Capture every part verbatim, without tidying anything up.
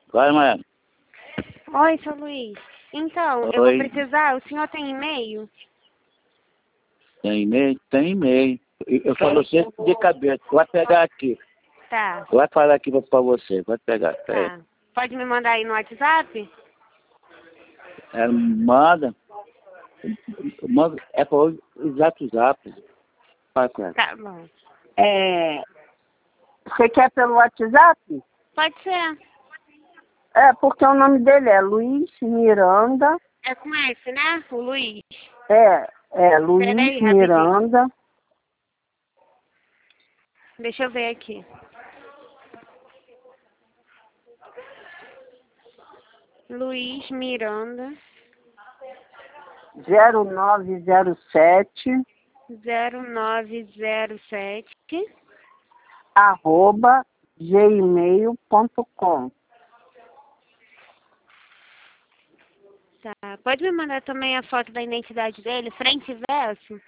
Vai, mãe. Oi, seu Luiz. Então, eu vou Oi. precisar, o senhor tem e-mail? Tem e-mail? Tem e-mail. Eu eu falo você de cabeça. Vai pegar aqui. Tá, Vai falar aqui pra você. Vai pegar. Peraí. tá. Pode me mandar aí no WhatsApp? É, manda. Manda. É para o exato zap. Vai com ela. Tá bom. É, você quer pelo WhatsApp? Pode ser. É, porque o nome dele é Luiz Miranda. É com esse, né? O Luiz. É, é Luiz Peraí, rapidinho. Miranda. Deixa eu ver aqui. Luiz Miranda, zero nove zero sete zero nove zero sete, arroba gmail ponto com. tá. Pode me mandar também a foto da identidade dele, frente e verso?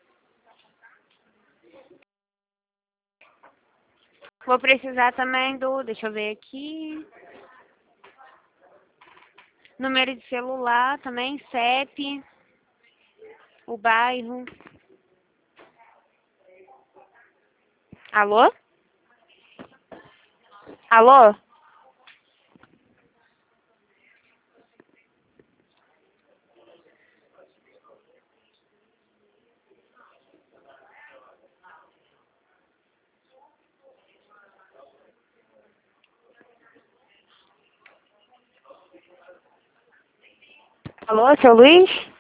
Vou precisar também do, deixa eu ver aqui, número de celular também, C E P, o bairro. Alô? Alô? Alô, seu Luiz?